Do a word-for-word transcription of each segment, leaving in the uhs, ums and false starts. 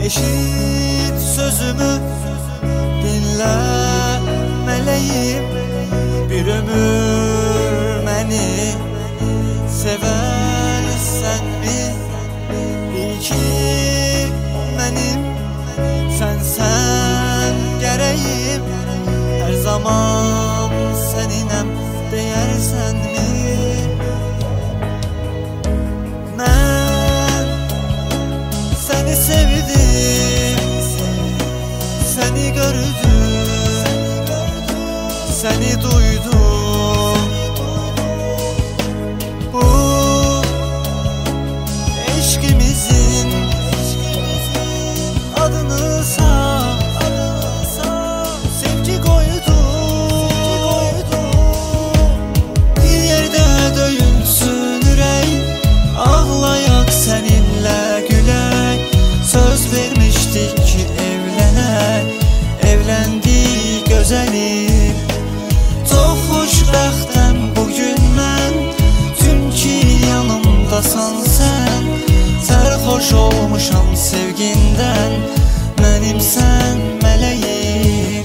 eşit sözümü, dinle meleğim. Bir ömür məni seversen mi? Bil ki mənim sənsən gərəyim. Her zaman səninəm deyərsən mi? Mən səni sevdim, səni gördüm, səni duydum. Bu eşkimizin adını sağ, sevgi koydum. Bir yerde döyünsün ürək, ağlayak seninle gülək. Söz vermiştik ki evlənək, evləndik gözəlim. Çok xoşbəxtəm bugün mən, çünki yanımdasan sən. Sərxoş olmuşam sevgindən, mənimsən mələyim.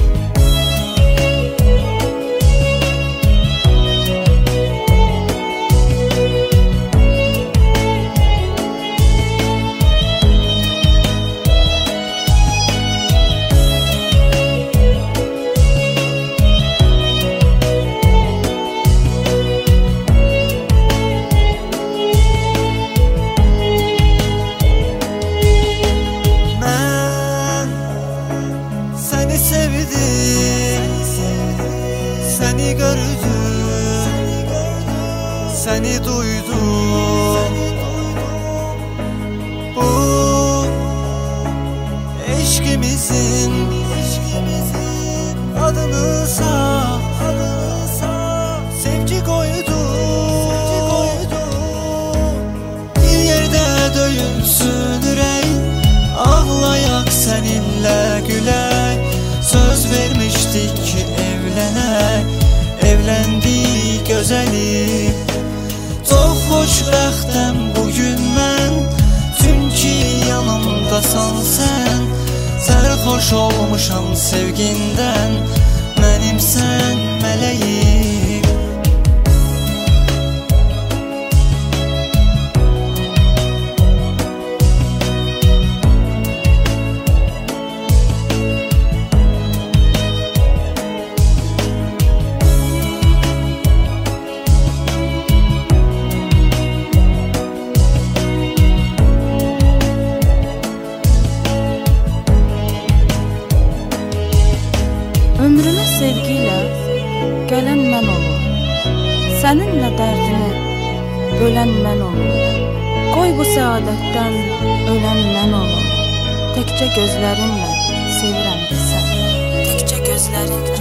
Seni sevdim, seni gördüm, seni duydum. Bu eşkimizin adını sağ, sevgi koydum. Bir yerde döyünsün ürək, ağlayak seninle gülək. Söz vermiştik ki evlənək, evləndik gözəlim. Çox xoşbəxtəm bugün mən, çünki yanımdasan sən. Sərxoş olmuşam sevgindən, mənimsən mələyim. Ömrümə sevgiyle gələn mən olur, səninlə dərdini bölən mən olur. Qoy bu səadətdən ölən mən olur. Təkcə gözlərinlə sevirəm sən, təkcə gözlərinlə